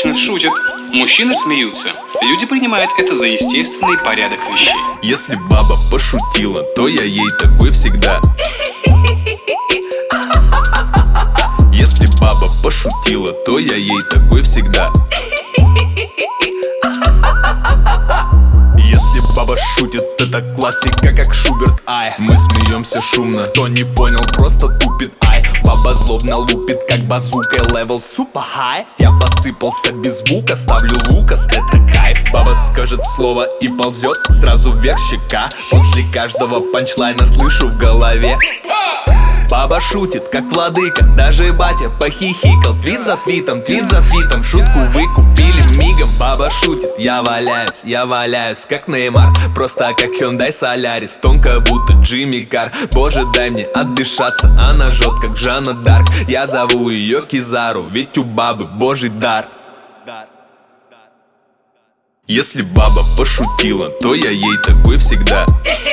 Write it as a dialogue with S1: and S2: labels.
S1: женщины шутят, мужчины смеются. Люди принимают это за естественный порядок вещей.
S2: Если баба пошутила, то я ей такой всегда. Если баба пошутила, то я ей такой всегда. Если баба шутит, это классика, как Шуберт, ай. Мы смеемся шумно, кто не понял, просто тупит, ай. Баба злобно лупит, как базукой, левел супер хай. Я посыпался без звука, ставлю Лукас, это кайф. Баба скажет слово и ползет сразу вверх щека. После каждого панчлайна слышу в голове: баба шутит, как владыка, даже батя похихикал. Твит за твитом, шутку вы купили мигом. Баба шутит, я валяюсь, как Неймар, просто как Hyundai Solaris, тонко будто Джимми Кар. Боже, дай мне отдышаться, она жжет, как Жанна Дарк. Я зову ее Кизару, ведь у бабы божий дар. Если баба пошутила, то я ей такой всегда.